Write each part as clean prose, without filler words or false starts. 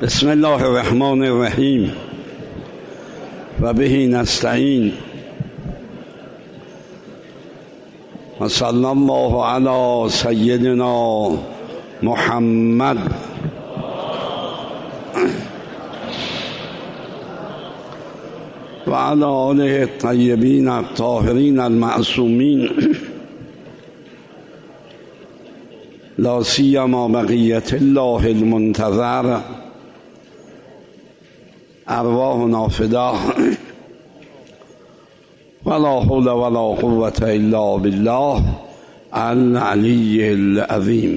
بسم الله الرحمن الرحیم و به نستعین و صلی الله علی سیدنا محمد و علی آله الطیبین الطاهرین المعصومین لا سیما بقیت الله المنتظر ارواحنا فدا ولا حول ولا قوة الا بالله العلی العظیم.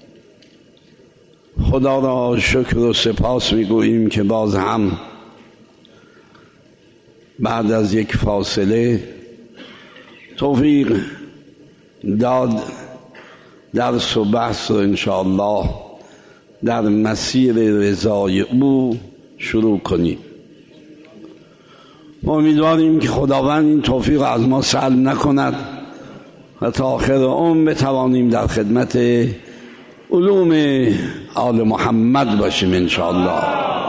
خدا را شکر و سپاس میگوییم که باز هم بعد از یک فاصله توفیق داد درس و بحث رو انشاءالله در مسیر رضای او شروع کنیم. امیدواریم که خداوند این توفیق از ما سلب نکند و تا آخر عمر بتوانیم در خدمت علوم آل محمد باشیم انشاءالله.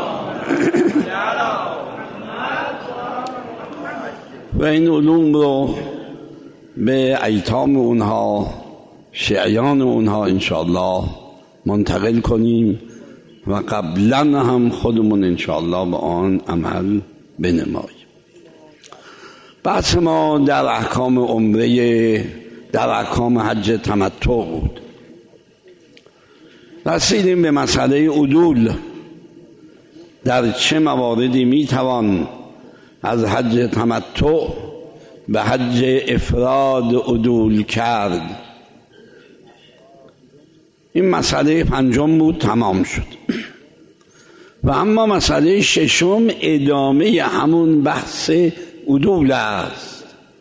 و این علوم رو به ایتام اونها، شیعیان اونها انشاءالله منتقل کنیم و قبلا هم خودمون انشاءالله به آن عمل بنماییم. بحث ما در احکام عمره، در احکام حج تمتع بود. رسیدیم به مسئله عدول، در چه مواردی میتوان از حج تمتع به حج افراد عدول کرد. این مسئله پنجم بود، تمام شد. و اما مسئله ششم ادامه همون بحث عدول است.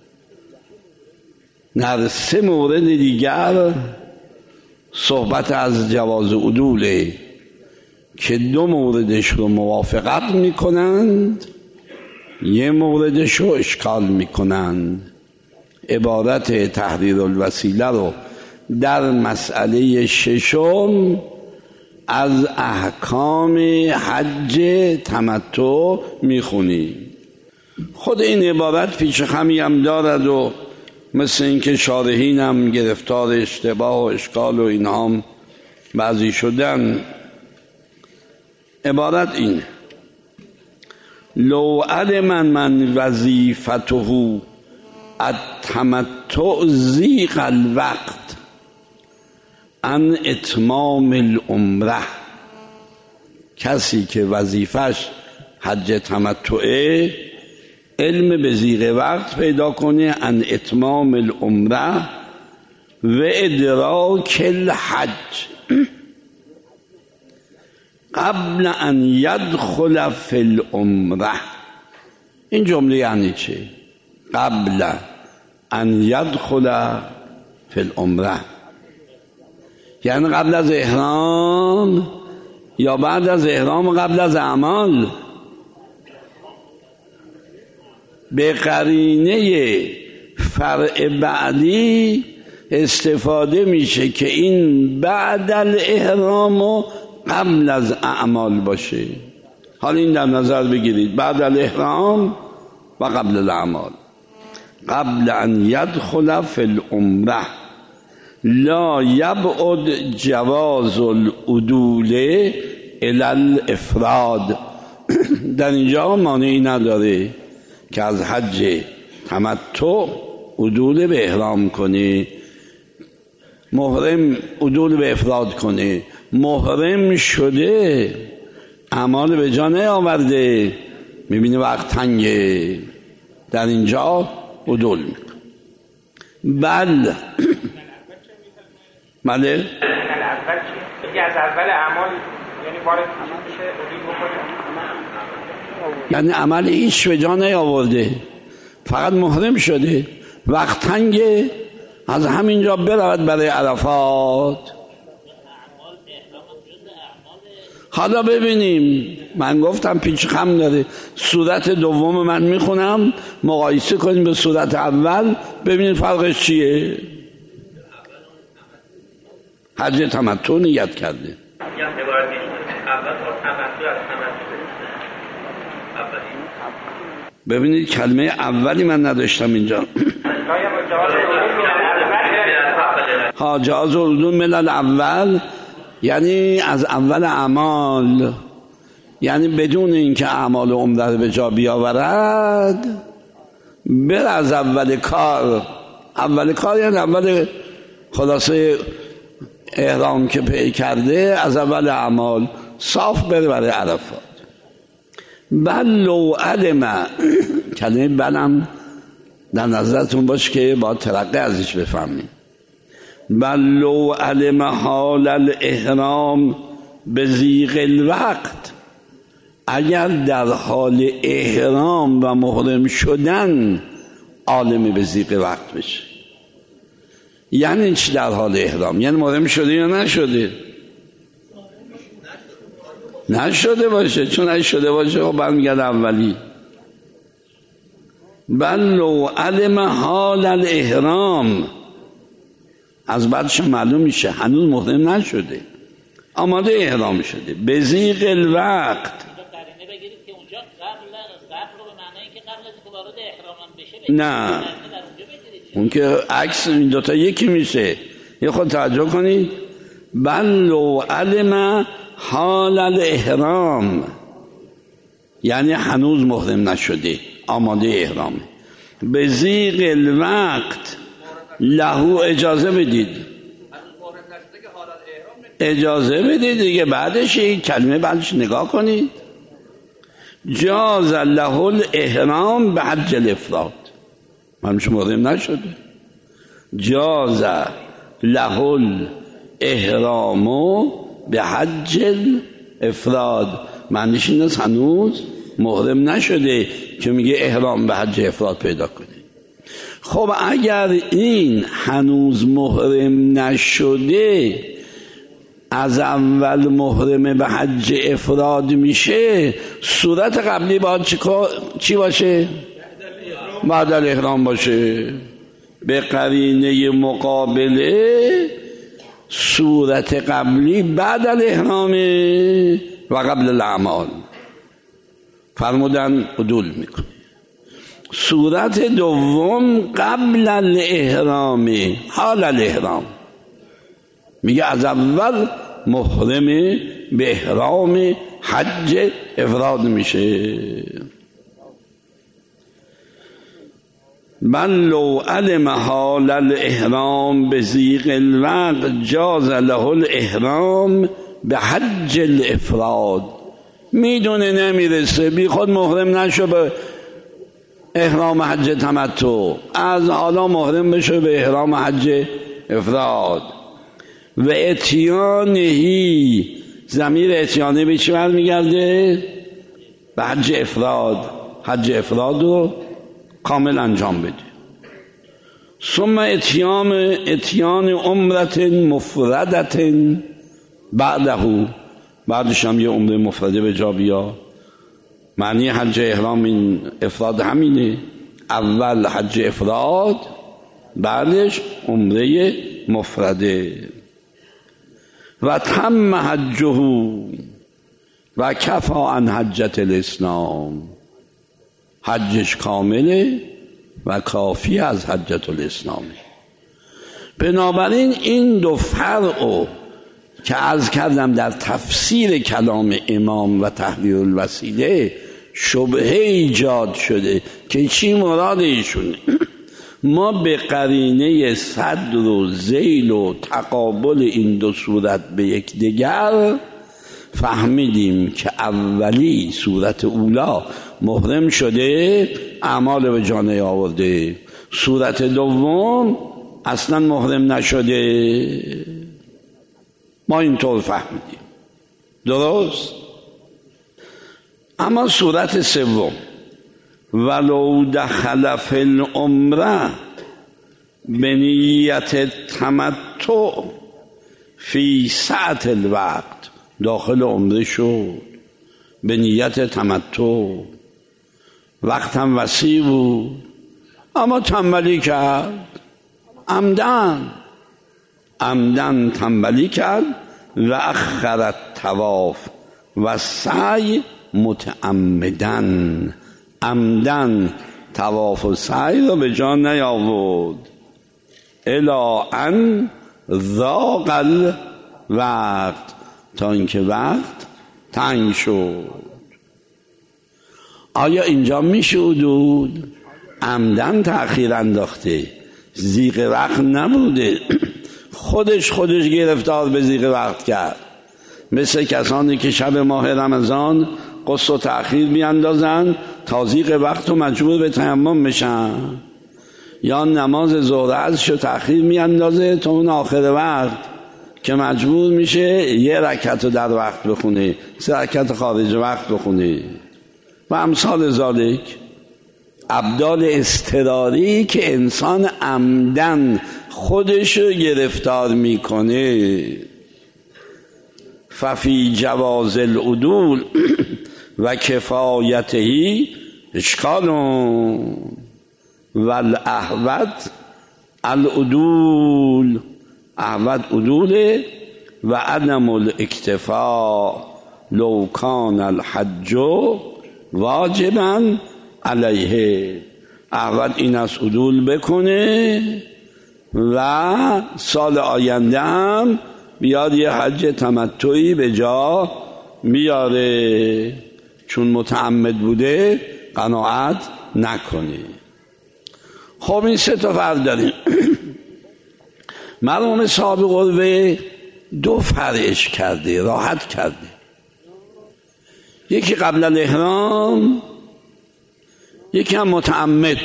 در 3 مورد دیگر صحبت از جواز عدوله که 2 موردش رو موافقت میکنند، 1 موردش رو اشکال میکنند. عبارت تحریر الوسیله رو در مسئله ششم از احکام حج تمتع میخونیم. خود این عبارت پیچ خمی هم دارد و مثل اینکه شارحین هم گرفتار اشتباه و اشکال و اینها هم بعضی شدن. عبارت این: لو علم من وظیفته التمتع ضیق الوقت عن اتمام العمره. کسی که وظیفش حج تمتعه، علم به ضیق وقت پیدا کنه عن اتمام العمره و ادراک الحج قبل ان یدخل فی العمره. این جمله یعنی چه؟ قبل ان یدخل فی العمره، یعنی قبل از احرام یا بعد از احرام و قبل از اعمال. به قرینه فرع بعدی استفاده میشه که این بعد الاحرام و قبل از اعمال باشه. حالا این در نظر بگیرید، بعد الاحرام و قبل الاعمال. قبل ان یدخل فی العمره لا یبعد جواز العدول الی الافراد. در اینجا مانعی نداره که از حج تمتع عدول به احرام کنه، محرم عدول به افراد کنه. محرم شده، اعمال به جا نیاورده، میبینه وقت تنگه، در اینجا عدول میکنه. بله بله، از اول اعمال یعنی وارد میشه عدول بکنه، یعنی عمل هیچ به جا نیاورده، فقط محرم شده، وقت تنگه، از همینجا برود برای عرفات. حالا ببینیم، من گفتم پیچ خم داره. صورت دوم من میخونم، مقایسه کنیم به صورت اول، ببینید فرقش چیه. حج تمتع نیت کرده. یا عبارت اول با تمتع ببینید کلمه اولی من نداشتم اینجا. ها جواز اردون ملل اول یعنی از اول اعمال، یعنی بدون اینکه اعمال عمره رو به جا بیاورد بر از اول کار. اول کار یعنی اول خلاصه احرام که پی کرده از اول اعمال صاف بره برای عرفات. بل لو علم، کلمه بلم در نظرتون باشه که با ترقه ازش بفهمیم. بل لو علم حال الاحرام بزیغ الوقت، اگر در حال احرام و محرم شدن عالم بزیغ وقت بشه. یعنی چی در حال احرام؟ یعنی محرم شده یا نشده؟ نشده باشه، چون اگه شده باشه خب برمیگرده اولی. بل لو علم حال الاحرام، از بعدش معلوم میشه هنوز محرم نشده، آماده احرام شده. بزیغ الوقت نه، اون که عکس این دوتا یکی میشه. یه خود توجه کنید. بل لو علم حال الاحرام یعنی هنوز محرم نشده، آماده احرامه. بزیغ الوقت لهو، اجازه بدید، اجازه بدید دیگه. بعدش این کلمه بعدش نگاه کنید. جاز له الاحرام به حج الافراد، من محرم نشده. جاز له الاحرام به حج الافراد، معنیش این است هنوز محرم نشده که میگه احرام به حج افراد پیدا کنه. خب اگر این هنوز محرم نشده از اول محرم به حج افراد میشه، صورت قبلی باید چی باشه؟ بعد الاحرام باشه. به قرینه مقابله صورت قبلی بعد الاحرام و قبل الاعمال فرمودن عدول میکنه. صورت دوم قبل الاحرام، حال الاحرام، میگه از اول محرم به احرام حج افراد میشه. بل لو علم حال الاحرام بزیغ الوقت جاز له الاحرام به حج الافراد. میدونه نمیرسه، بی خود محرم نشو به احرام حج تمتع، از حالا محرم بشه به احرام حج افراد. و اتیانهی، ضمیر اتیانه به چی برمیگرده؟ به حج افراد. حج افراد رو کامل انجام بده. ثم اتیان عمرت مفردت بعده، بعدش هم یه عمره مفرده به جا بیا. معنی حج احرام این افراد همینه، اول حج افراد بعدش عمره مفرده. و تم حجه و کفا عن حجت الاسلام، حجش کامله و کافی از حجت الاسلامه. بنابراین این دو فرعو که عرض کردم در تفسیر کلام امام و تحریر الوسیله شبهه ایجاد شده که چی مراد ایشونه. ما به قرینه صدر و ذیل و تقابل این دو صورت به یک دیگر فهمیدیم که اولی صورت اولا محرم شده، اعمال به جا آورده. صورت دوم اصلا محرم نشده. ما اینطور فهمیدیم، درست؟ اما صورت سوم ولو دخل فی العمره به نیت تمتع فی ساعت الوقت، داخل عمره شد به نیت تمتع، وقت هم وسیع بود اما تنبلی کرد، عمدن تنبلی کرد و اخرت طواف و سعی متعمدن، عمدن طواف و سعی رو به جا نیاورد. الی ان ضاق الوقت، تا اینکه وقت تنگ شد. آیا اینجا میشه حدود؟ عمدن تأخیر انداخته، ضیق وقت نبوده، خودش گرفتار به ضیق وقت کرد. مثل کسانی که شب ماه رمضان قصد و تأخیر بیاندازن تا ضیق وقت و مجبور به تیمم بشن، یا نماز ظهر عصر تأخیر میاندازه تا اون آخر وقت که مجبور میشه یه رکعت رو در وقت بخونه، 3 رکعت خارج وقت بخونه و امثال ذالک. ابدال اضطراری که انسان عمدن خودش رو گرفتار میکنه. ففی جواز العدول و کفایتهی اشکال والاحوط العدول، احوط عدوله و عدم الاکتفاء لو کان الحج واجبا علیه. احوط این است عدول بکنه و سال آینده هم بیاد یه حج تمتعی به جا بیاره، چون متعمد بوده قناعت نکنه. خب این 3 تا فرق داریم. مرحوم صاحب قربه 2 فرعش کرده، راحت کرده. یکی قبل الاحرام، یکی هم متعمد.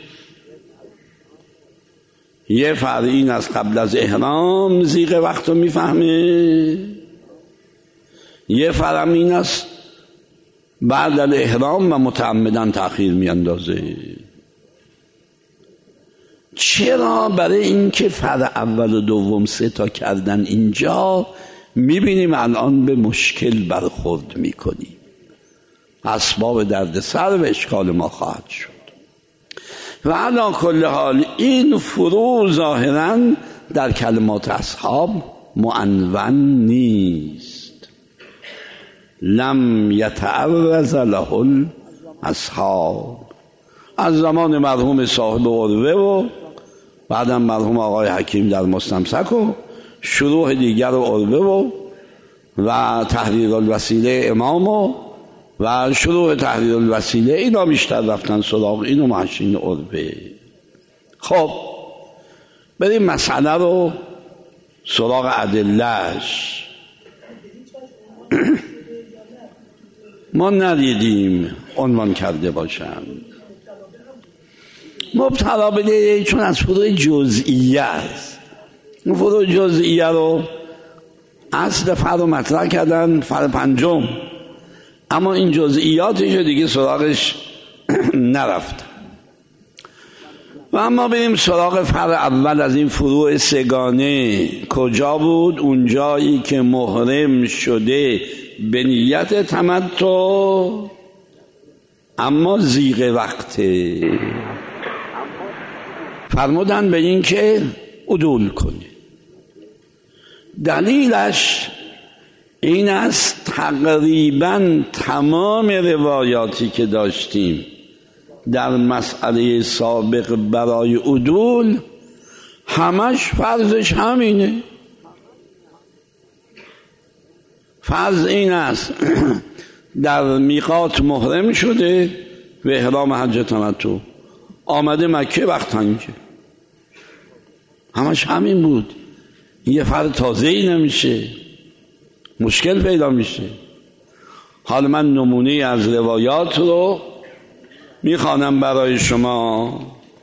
یه فرق این از قبل از احرام ضیق وقت رو میفهمه، یه فرق این است بعد از احرام و متعمدن تأخیر میاندازه. چرا؟ برای اینکه فرق اول و دوم 3 تا کردن اینجا میبینیم الان به مشکل برخورد میکنیم، اسباب دردسر و اشکال ما خواهد شد. و علی کل حال این فرو ظاهرا در کلمات اصحاب معنون نیست. لم یتعرض له الاصحاب، از زمان مرحوم صاحب عروه و بعدم مرحوم آقای حکیم در مستمسک و شروح دیگر عروه و تحریر الوسیله امام و شروع تحریر الوسیله، اینا بیشتر رفتن سراغ این و محشین عروه. خب بریم مسئله رو سراغ ادله‌اش. ما ندیدیم عنوان کرده باشم. مبتلا بده چون از فروع جزئیه است. اون فروع جزئیه رو اصل فرع رو مطرح کردن، فرع پنجم، اما این جزئیاتش دیگه سراغش نرفت. و اما بریم سراغ فرع اول از این فروع 3گانه. کجا بود؟ اون جایی که محرم شده به نیت تمتع اما ضیق وقته، فرمودن به این که عدول کنی. دلیلش این است تقریبا تمام روایاتی که داشتیم در مسئله سابق برای عدول همش فرضش همینه. فرض این است در میقات محرم شده به احرام حج تمتع، آمده مکه وقت تنگه، همش همین بود. یه فرض تازه‌ای نمیشه، مشکل پیدا میشه. حالا من نمونه از روایات رو میخوانم برای شما.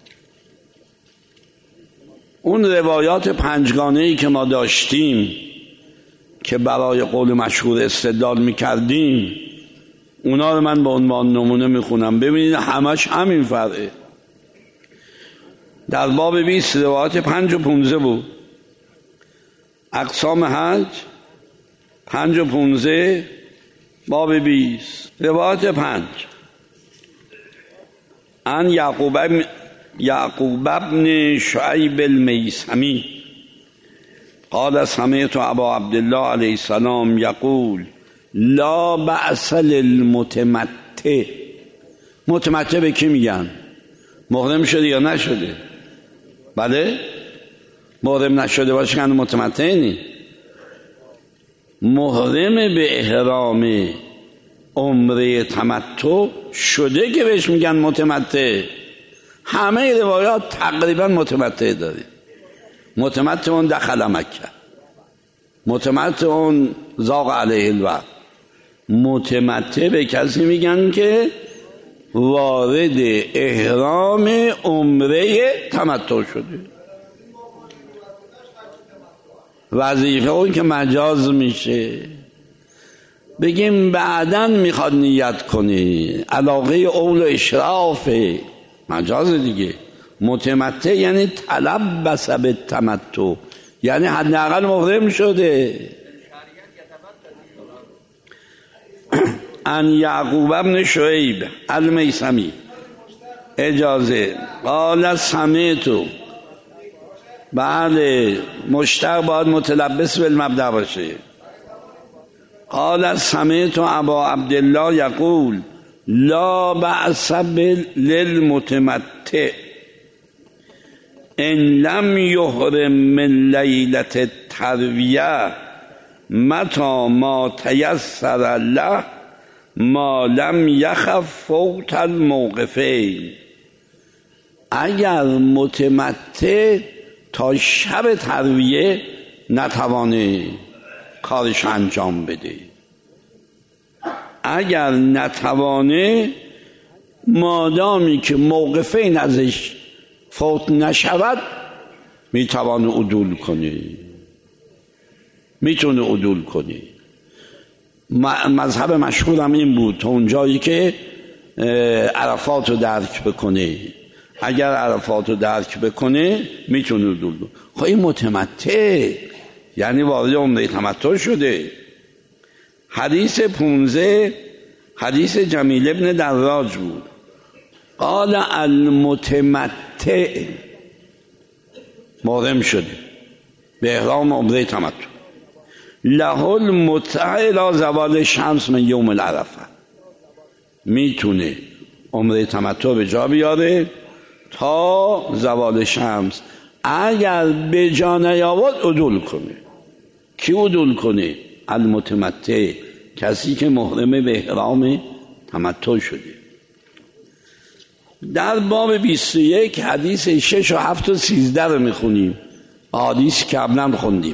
اون روایات 5گانه‌ای که ما داشتیم که برای قول مشهور استدلال میکردیم، اونا رو من به عنوان نمونه میخونم. ببینید همش همین فرقه. در باب 20 روایات 5 و 15 بود. اقسام حج 5 و 15 باب 20 روایت 5. ان یعقوب ابن شعیب المیسمی قال سمعت ابا عبدالله علیه السلام یقول لا بأس للمتمتع. متمتع به کی میگن؟ محرم شده یا نشده؟ بله؟ محرم نشده باشه که متمتع نی. محرم به احرام عمره تمتع شده که بهش میگن متمتع. همه روایات تقریبا متمتع داره. متمتع اون دخل مکه، متمتع اون ضاق علیه الوقت. متمتع به کسی میگن که وارد احرام عمره تمتع شده. وظیفه اون که مجاز میشه، بگیم بعداً میخواد نیت کنی، علاقه اول و اشراف، مجاز دیگه. متمتع یعنی تلبس به تمتع، یعنی حداقل محرم شده. ان یعقوب ابن شعیب المیثمی اجازه قال سمعت، بله مشتق باید متلبس بالمبدأ باشه. قال سمعت ابا عبدالله یقول لا بأس للمتمتع ان لم یحرم من لیلة الترویه متى ما تیسر له ما لم یخف فوت الموقفین. اگر متمتع تا شب ترویه نتوانه کارش انجام بده، اگر نتوانه مادامی که موقفین ازش فوت نشود میتوانه عدول کنه، میتونه عدول کنه. مذهب مشهورم این بود تا اونجایی که عرفات رو درک بکنه. اگر عرفات رو درک بکنه میتونه عدول کنه. خب این متمتع یعنی وارد عمره تمتع شده. حدیث 15 حدیث جمیل ابن دراج بود. قال المتمتع، محرم شده به احرام عمره تمتع، له المتع الى زوال شمس من یوم العرفه، میتونه عمره تمتع به جا بیاره تا زوال شمس. اگر به جا نیاورد عدول کنه. کی عدول کنه؟ المتمتع، کسی که محرم به احرام تمتع شده. در باب 21 حدیث 6 و 7 و 13 رو میخونیم، حدیث که قبلا خوندیم.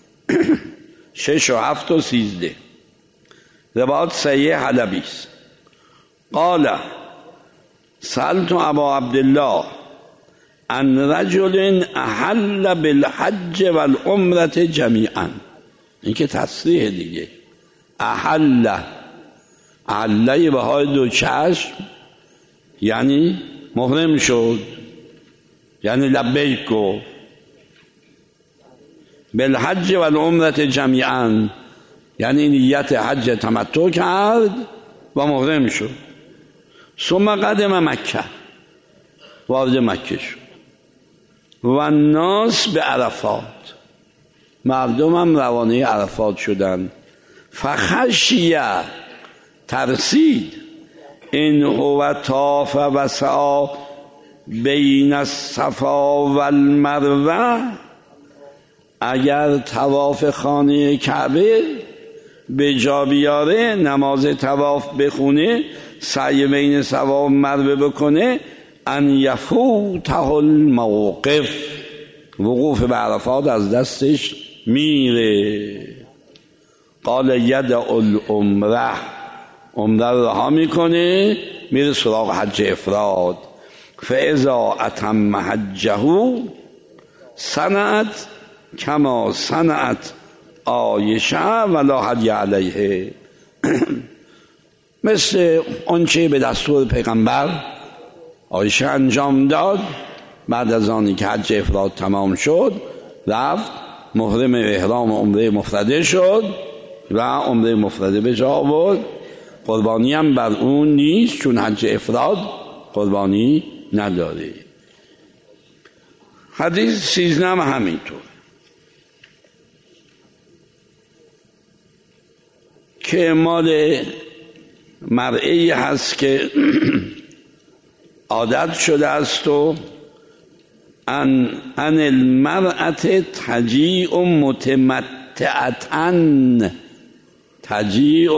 6 و 7 و 13 روایت صحیح حلبی است. قال سألت ابا عبدالله عن رجل احل بالحج والعمره جمیعا. این که تصریح دیگه. احله به های دو چشم یعنی محرم شد، یعنی لبیک گفت. بالحج والعمره جمیعا یعنی نیت حج تمتع کرد و محرم شد. ثم قدم مکه، وارد مکه شد. و الناس به عرفات، مردم هم روانه عرفات شدن. فخشیه، ترسید، این هو طاف و سعی بین الصفا و المروه، اگر طواف خانه کعبه به جا بیاره، نماز طواف بخونه، سعی بین صفا و مروه بکنه، ان یفوته الموقف، وقوف به عرفات از دستش میره. قال یدع العمره، عمره رو رها میکنه، میره سراغ حج افراد. فاذا اتم حجه صنعت کما صنعت عایشه ولا حج علیه. مثل آنچه به دستور پیغمبر عایشه انجام داد. بعد از آنی که حج افراد تمام شد رفت محرم احرام عمره مفرده شد و عمره مفرده به جا آورد. قربانی هم بر اون نیست، چون حج افراد قربانی نداره. حدیث 13 هم همینطور که مال مرئی هست که عادت شده است و ان المرأة تجیع متمتعتن، تجیع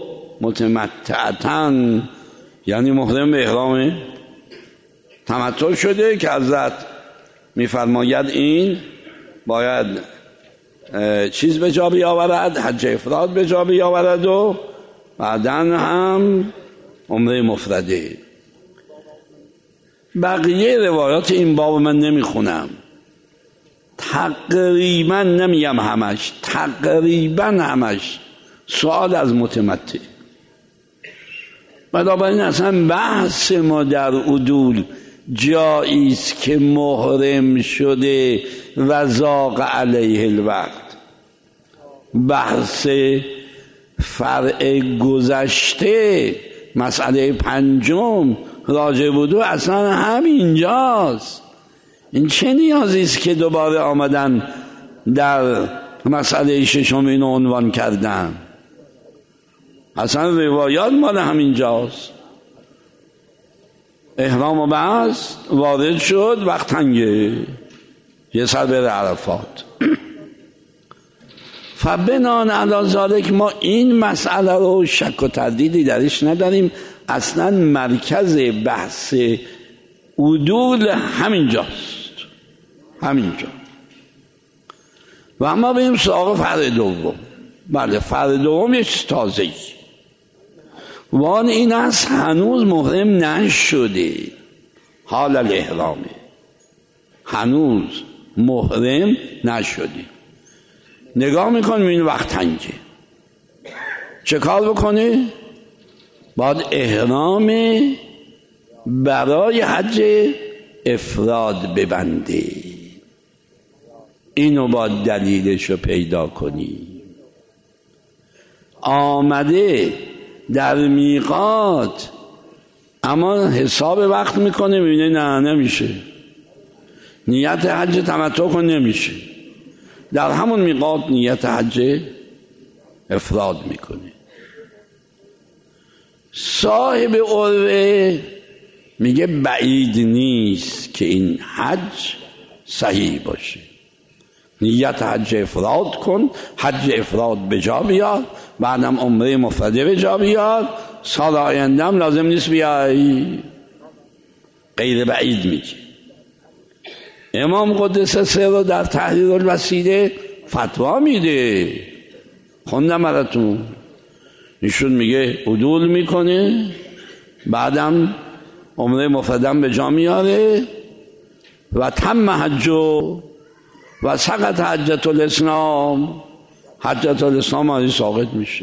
متمتعتن یعنی محرم به احرام تمتع شده که حضرت میفرماید این باید چیز به جا بیاورد، حج افراد به جا بیاورد و بعداً هم عمره مفرده. بقیه روایات این باب من نمیخونم، تقریبا نمیم همش، تقریبا همش سوال از متمتع. بنابراین اصلا بحث ما در عدول جایی است که محرم شده و ضاق علیه الوقت. بحث فرع گذشته مسئله پنجم راجع بودو اصلا همینجاست. این چه نیازی است که دوباره آمدن در مسئله ششم اینو عنوان کردن؟ اصلا روایات مال همینجاست. احرام و بست وارد شد، وقت تنگه، یه سر بره عرفات. فبنان علی ذالک ما این مسئله رو شک و تردیدی درش نداریم، اصلا مرکز بحث عدول همینجاست، همینجا. و اما بریم سراغ فرع دوم. بله، فرع دوم یه چیز تازه‌ای وان این است هنوز محرم نشده، حال الاحرامه، هنوز محرم نشده. نگاه میکنیم این وقت تنگه، چه کار بکنه؟ باید احرام برای حج افراد ببنده. اینو باید دلیلشو پیدا کنی. آمده در میقات اما حساب وقت میکنه، میبینه نه نمیشه، نیت حج تمتع کن، نمیشه، در همون میقات نیت حج افراد میکنه. صاحب عروه میگه بعید نیست که این حج صحیح باشه، نیت حج افراد کن، حج افراد به جا بیار، بعدم عمره مفرده به جا بیار، سال آینده هم لازم نیست بیایی. غیر بعید میگه. امام قدس سر در تحریر الوسیله فتوا میده، خوندم براتون. ایشون میگه عدول میکنه، بعدم عمره مفردم به جا میاره و تم حجو و سقط حجت الاسلام، حجت الاسلام آنی ساقط میشه.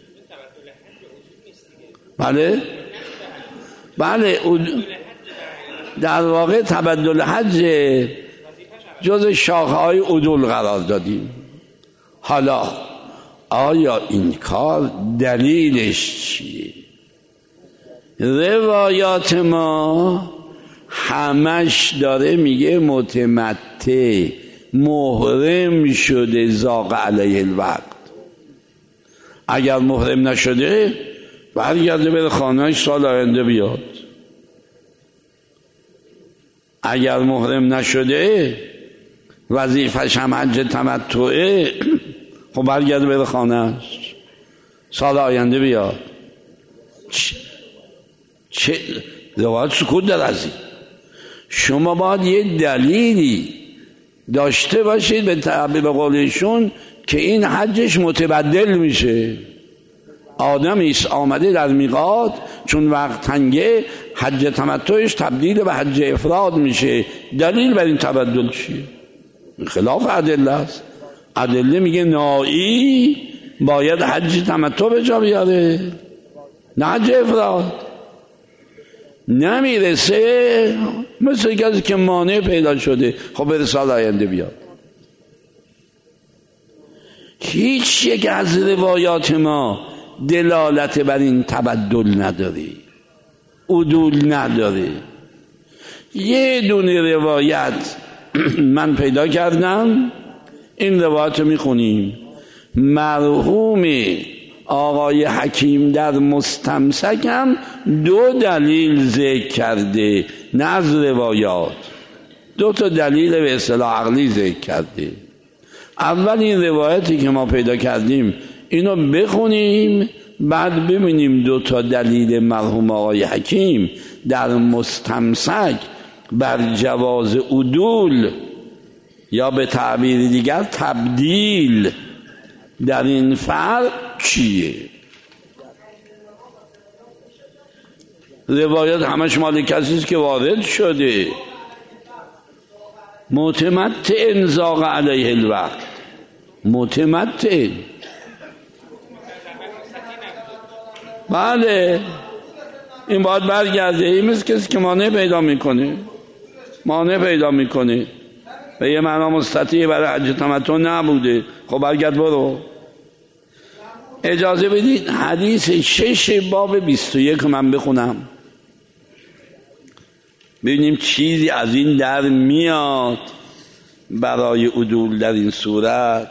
بله بله، در واقع تبدل حج جز شاخه‌های عدول قرار دادیم. حالا آیا این کار دلیلش چیه؟ روایات ما همش داره میگه متمتع محرم شده ضاق علیه الوقت. اگر محرم نشده برگرده بره خانه‌اش، سال آینده بیاد. اگر محرم نشده وظیفش هم حج تمتعه، خب برگرده بره خانه‌اش، سال آینده بیاد. چه روایت سکوت در از این. شما باید یه دلیلی داشته باشید به تعبیر قولشون که این حجش متبدل میشه. آدمی است آمده در میقات، چون وقت تنگه حج تمتعش تبدیل به حج افراد میشه. دلیل بر این تبدل چیه؟ خلاف ادله است. ادله میگه نائی باید حج تمتع به جا بیاره، نه حج افراد. نمیرسه مثل کسی که مانع پیدا شده، خب بره سال آینده بیاد. هیچ یک از روایات ما دلالت بر این تبدل نداره، عدول نداره. یه دونه روایت من پیدا کردم، این روایت میخونیم. مرحوم آقای حکیم در مستمسک هم 2 دلیل ذکر کرده، نه از روایات، 2 تا دلیل به اصطلاح عقلی ذکر کرده. اول این روایتی که ما پیدا کردیم اینو بخونیم، بعد ببینیم 2 تا دلیل مرحوم آقای حکیم در مستمسک بر جواز عدول یا به تعبیر دیگر تبدیل در این فرق چیه. روایت همش مال کسی است که وارد شده، متمتع زاغ علیه الوقت، متمتع. بله این باید برگرده. این مثل کسی که مانع پیدا میکنه به یه معنا مستطیع برای حج تمتع نبوده، خب برگرد برو. اجازه بدید حدیث 6 باب 21 من بخونم ببینیم چیزی از این در میاد برای عدول در این صورت.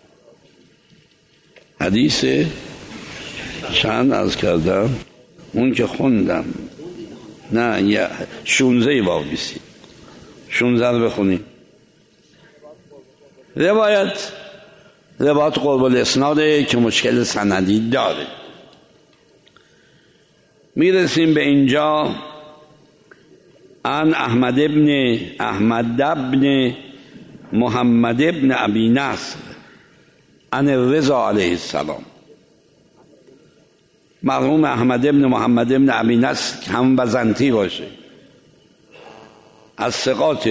حدیث چند از کردم؟ اون که خوندم نه 16 باب 16 رو بخونیم. روایت قرب الاسناده که مشکل سندی داره. میرسیم به اینجا ان احمد ابن محمد ابن ابی نصر ان رضا علیه السلام. مرحوم احمد ابن محمد ابن ابی نصر که هم بزنتی باشه، از ثقات،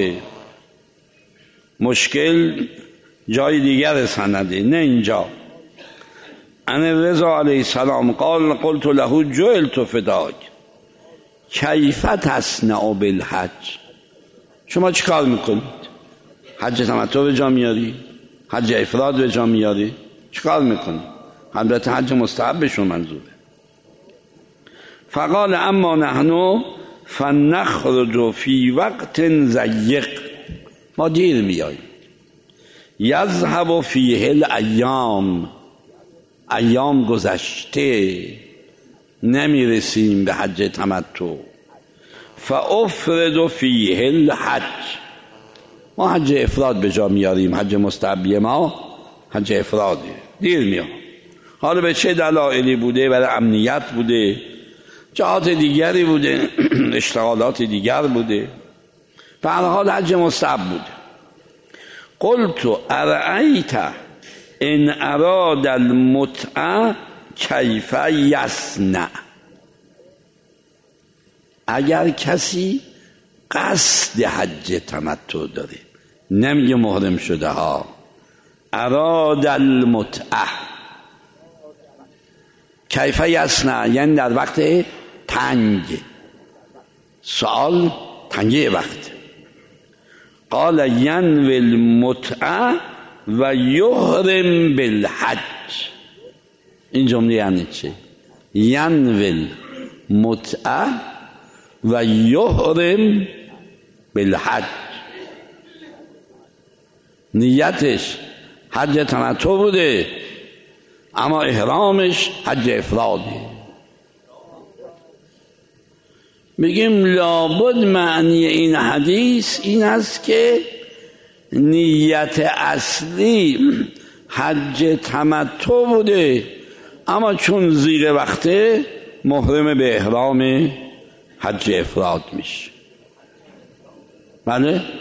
مشکل جای دیگر سنده نه اینجا. ان رضا علیه السلام قلت له جعلت فداک کیف تصنع بالحج. شما چی کار میکنید؟ حج تمتع به جا میاری؟ حج افراد به جا میاری؟ چی کار میکنید؟ البته حج مستحبشون منظوره. فقال اما نحن فنخرج فی وقت ضیق، ما دیر میاییم، یذهب فیه ایام گذشته، نمیرسیم به حج تمتع. فافرد فیه الحج، ما حج افراد به جا میاریم، حج مستحبی ما حج افراده، دیر میام. حالا به چه دلایلی بوده؟ برای امنیت بوده، جهات دیگری بوده، اشتغالات دیگر بوده، به هر حال حج مستحب بوده. قلت ارأیت ان اراد المتع کیف یصنع، اگر کسی قصد حج تمتع داره، نمیگه محرم شده ها، اراد المتع کیف یصنع یعنی در وقت تنگ، سوال تنگی وقت. قال ینوی المتع و یحرم بالحج. این جمله یعنی چه؟ ینوی المتع و یحرم بالحج، نیتش حج تمتع بوده اما احرامش حج افراده. میگیم لابد معنی این حدیث این است که نیت اصلی حج تمتع بوده اما چون زیر وقته محرم به احرام حج افراد میشه. بله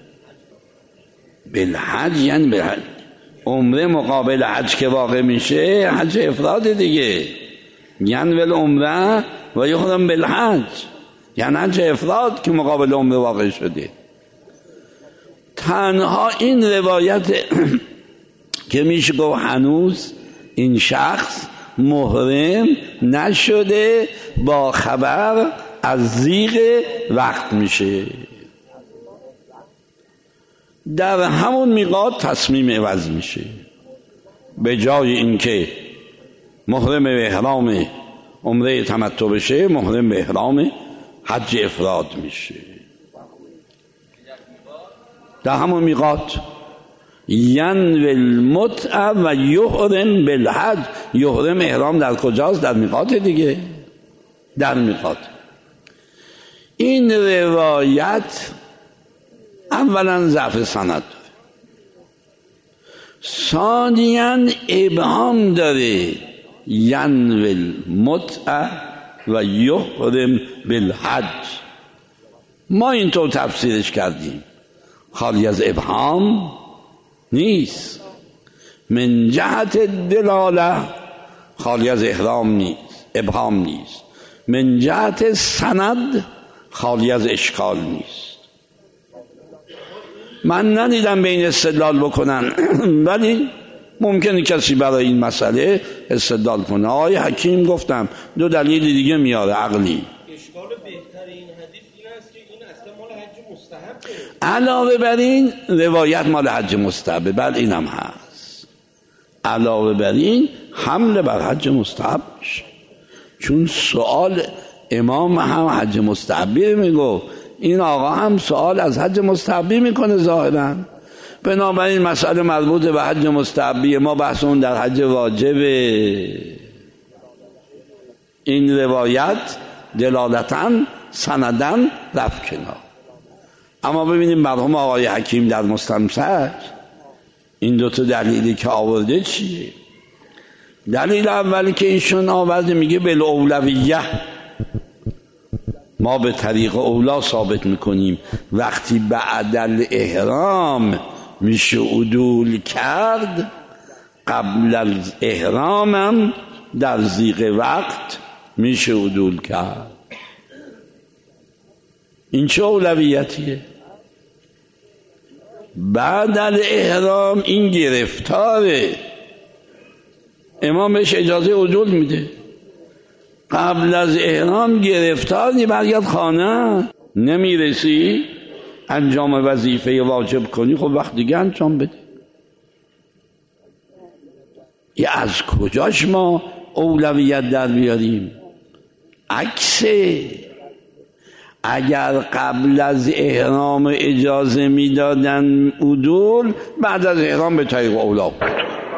بالحج یعنی به حج، عمره مقابل حج که واقع میشه حج افراد دیگه، یعنی ول عمره و یحرم بالحج، یعنی حج افراد که مقابل عمره واقع شده. تنها این روایت که میشه گفت هنوز این شخص محرم نشده، با خبر از ضیق وقت میشه، در همون میقات تصمیم عوض میشه، به جای اینکه محرم به احرام عمره تمتع بشه محرم به احرام حج افراد میشه در همون میقات. ینوی المتع و یحرم بالحج. یحرم احرام در کجاست؟ در میقات دیگه، در میقات. این روایت اولا ضعف سند داره، ثانیاً ابهام داره. ینوی المتع و یحرم بالحج، ما اینطور تفسیرش کردیم، خالی از ابهام نیست. من جهت دلاله خالی از ابهام نیست. من جهت سند خالی از اشکال نیست. من ندیدم به این استدلال بکنن ولی ممکنه کسی برای این مسئله استدلال کنه. آقای حکیم گفتم 2 دلیل دیگه میاره عقلی. اشکال بهتر این حدیث این است که این اصلا مال حج مستحبه. علاوه بر این روایت مال حج مستحبه، بل اینم هست. علاوه بر این حمله بر حج مستحب میشه، چون سوال امام هم حج مستحبی میگو، این آقا هم سوال از حج مستحبی میکنه ظاهرا. بنابراین مسئله مربوط به حج مستحبی، ما بحث اون در حج واجبه. این روایت دلالتاً سنداً رفت کنار. اما ببینیم مرحوم آقای حکیم در مستمسک این 2 دلیلی که آورده چیه؟ دلیل اولی که ایشون آورده میگه بالاولویه، ما به طریق اولا ثابت میکنیم وقتی بعد الاحرام میشه عدول کرد، قبل از احرامم در ضیق وقت میشه عدول کرد. این چه اولویتیه؟ بعد الاحرام این گرفتاره، امام بهش اجازه عدول میده. قبل از احرام گرفتاری، برگرد خانه، نمیرسی انجام وظیفه واجب کنی، خب وقت دیگه انجام بده. یا از کجاش ما اولویت در بیاریم؟ عکسه. اگر قبل از احرام اجازه میدادن عدول، بعد از احرام به طریق اولا بود.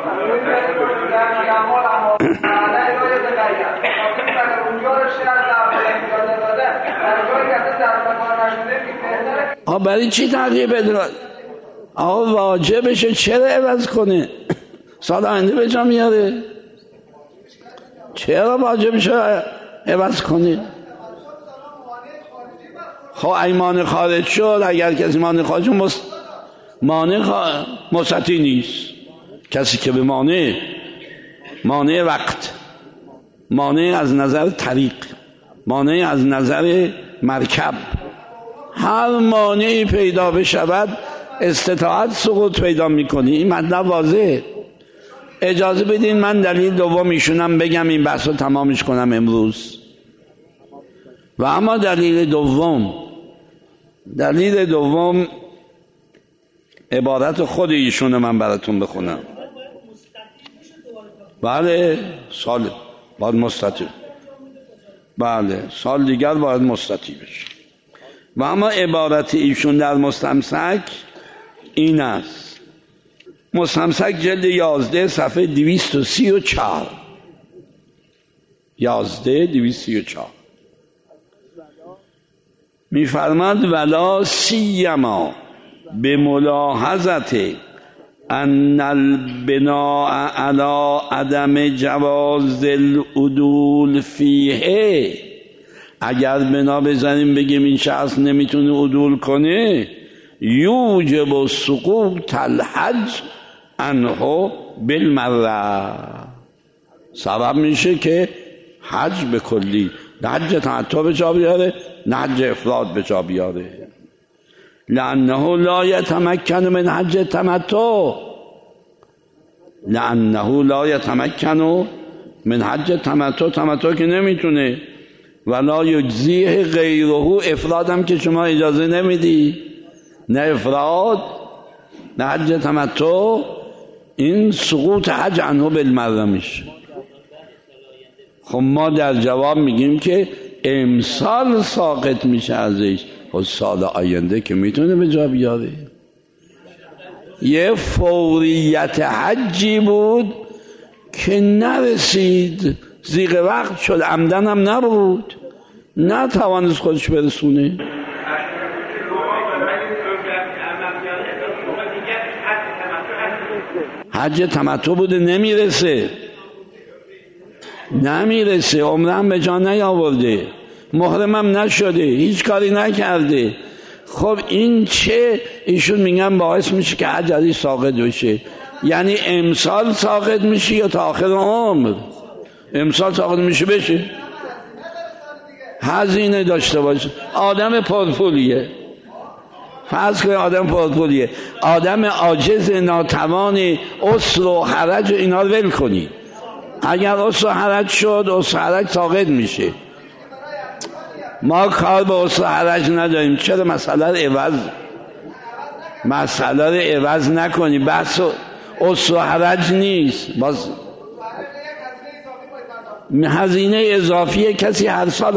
برای چی تغییر بده؟ آقا واجبشه، چرا عوض کنه؟ سال آینده به جا میاره. چرا واجبشه عوض کنه؟ خب ایمان خارج شد، اگر کسی مانع خارج شد مانع مستطیع نیست. کسی که به مانع وقت، مانع از نظر طریق، مانع از نظر مرکب، هر مانعی پیدا بشود استطاعت سقوط پیدا میکنی. این مطلب واضحه. اجازه بدین من دلیل دوم ایشونم بگم، این بحث رو تمامش کنم امروز. و اما دلیل دوم عبارت خود ایشون من براتون بخونم. بله سال باید مستطیع، بله سال دیگر باید مستطیع بشه. و اما عبارت ایشون در مستمسک این است. مستمسک جلد 11 صفحه 234 234 میفرماد ولا سیما به ملاحظت ان البناء علی عدم جواز العدول فیه، اگر بنا بزنیم بگیم این شخص نمیتونه عدول کنه، یوجب سقوط الحج عنه بالمره، سبب میشه که حج به کلی، نه حج تمتع به جا بیاره نه حج افراد به جا بیاره. لانه لا یتمکن من حج تمتع، تمتع که نمیتونه. ولا یجزیه غیره، افرادم که شما اجازه نمیدی، نه افراد نه حج تمتع، این سقوط حج عنه بالمره میشه. خب ما در جواب میگیم که امسال ساقط میشه ازش، خب سال آینده که میتونه به جا بیاره. یه فوریت حجی بود که نرسید، زیغ وقت شد، عمدن هم نبود، نتوانست خودش برسونه. حج تمتع بوده، نمیرسه، عمرم به جا نیاورده، محرمم نشده، هیچ کاری نکرده. خب این چه؟ ایشون میگن باعث میشه که حج ازش ساقط بشه. یعنی امسال ساقط میشه یا تا آخر عمر؟ امسال ساقط بشه هزینه داشته باشه. آدم پرپولیه، فرض کنید آدم پرپولیه، آدم عاجز ناتوان، عسر و حرج و اینا رو ول کنید. اگر عسر و حرج شد، عسر و حرج ساقط میشه. ما کار به عسر و حرج نداریم. چرا مسئله رو عوض نکنیم؟ بحث عسر و حرج نیست. باز هزینه اضافیه. کسی هر سال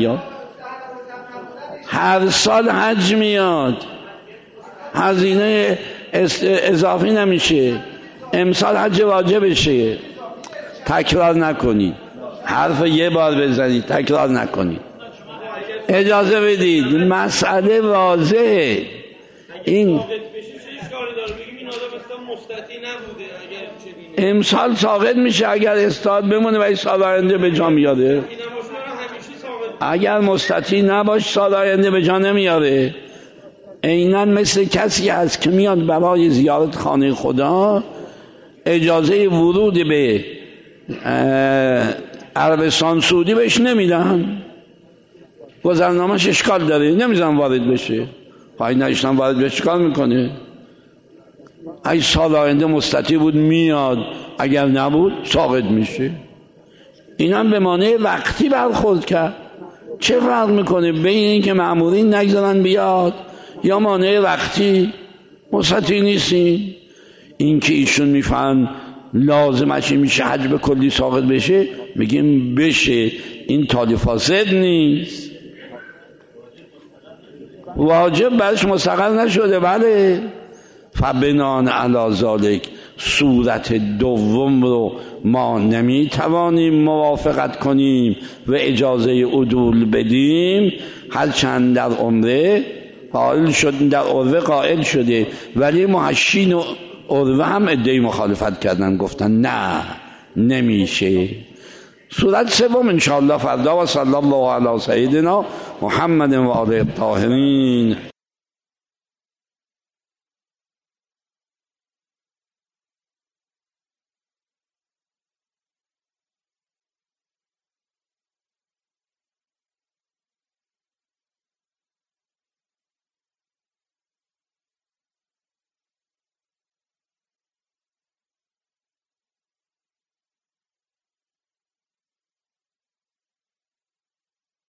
حج میاد، هزینه اضافی نمیشه. امسال حج واجبشه. تکرار نکنید، حرف یه بار بزنید، تکرار نکنید. اجازه بدید، مسئله واضحه. این امسال ساقط میشه اگر استاد بمونه و این سال آینده به جا میاره. اگر مستطیع نباش سال آینده به جا نمیاره. عیناً مثل کسی هست که میاد برای زیارت خانه خدا، اجازه ورود به عربستان سعودی بهش نمیدن، گذرنامه‌اش اشکال داره، نمیذارن وارد بشه. پای نشتن وارد بشه چیکار میکنه؟ ای سال آینده مستطیع بود میاد، اگر نبود ساقط میشه. اینم به معنی وقتی برخورد کرد. چه فرق میکنه بین این که مأمورین نگذارن بیاد یا مانع وقتی؟ مستطیع نیستین. این که ایشون میفهم لازمش میشه حج به کلی ساقط بشه، میگیم بشه. این تالی فاسد نیست، واجب برش مستقر نشده. بله، فبنان علی ذالک صورت دوم رو ما نمیتوانیم موافقت کنیم و اجازه عدول بدیم. هرچند در عمره قائل شد، در عروه قائل شده، ولی محشین و عروه هم ادعای مخالفت کردن، گفتن نه نمیشه. صورت سوم انشاءالله فردا. و صلی الله علی سیدنا محمد و آله الطاهرین.